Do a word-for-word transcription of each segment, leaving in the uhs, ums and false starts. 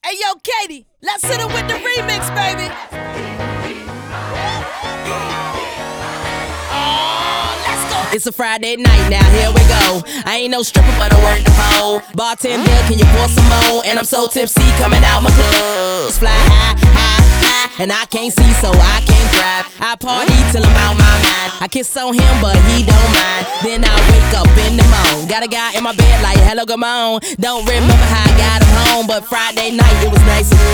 Hey, yo, Katie, let's hit it with the remix, baby. Oh, let's go. It's a Friday night now, here we go. I ain't no stripper, but I work the pole. Bartender, can you pour some more? And I'm so tipsy, coming out my clothes. Fly high, high, high, and I can't see, so I can't drive. I party till I'm out my mind. I kiss on him, but he don't mind. Then I wake up in the morning. Got a guy in my bed like, hello, come on. Don't remember how I got him home, but Friday night it was nice and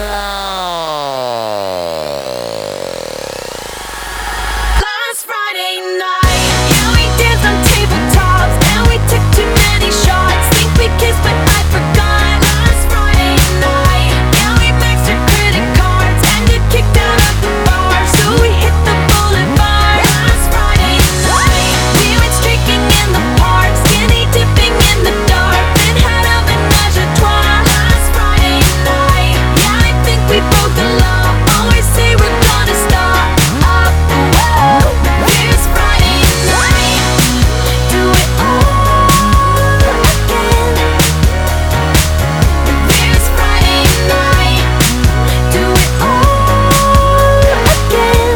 Last Friday night, yeah, we danced on tabletops, and we took too many shots. Think we kissed, but I forgot. Last Friday night, yeah, we maxed our credit cards and get kicked out of the bar, so we hit the boulevard. Last Friday night, we went streaking in the park, skinny dipping in the dark, then had a menage a trois. Last Friday night, yeah, I think we broke the law. Always say we're gonna stop up. Whoa, this Friday night, do it all again. This Friday night, do it all again.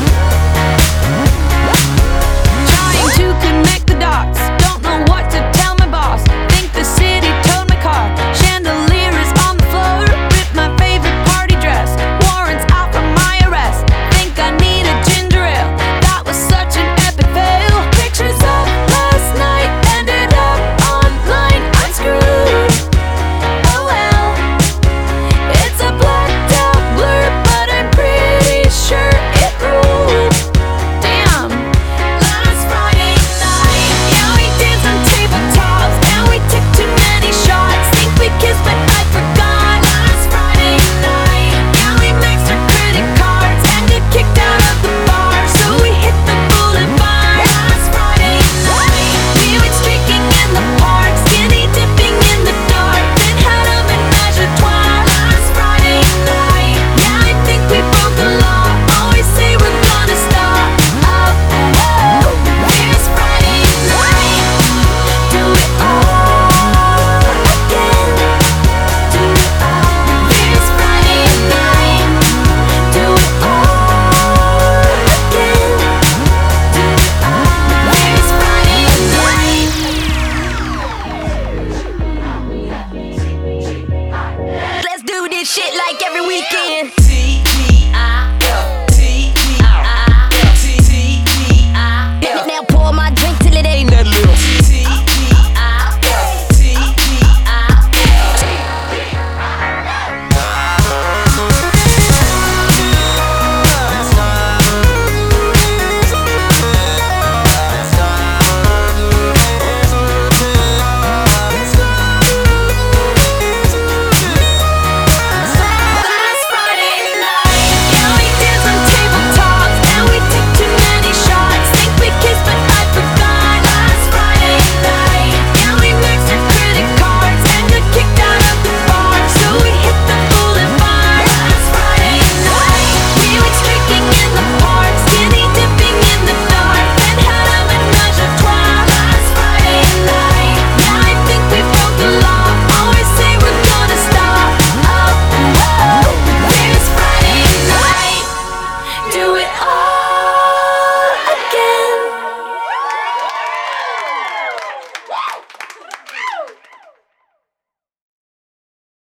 Trying to connect the dots, don't know what to tell my boss. Think the city towed my car, chandelier is on the floor. Ripped my favorite party dress, warrants out for my arrest. Think I need a ginger ale, that was such an epic fail. Pictures of last night ended up online, I'm screwed. Oh well, it's a blacked out blur, but I'm pretty sure it ruled. Damn, last Friday night, yeah, we danced on tabletops, and we took too many shots. Think we kissed, but I forgot. Last Friday night, yeah, we maxed our credit cards and get kicked out of the bar, so we hit the boulevard. Last Friday night, we went streaking in the park, skinny dipping in the dark, then had a menage a trois. Last Friday night, yeah, I think we broke the law. Always say we're gonna stop up. Whoa, this Friday night, do it all again. Do it all. This Friday night, do it all again. Do it all. This Friday night. Let's do this shit like every weekend.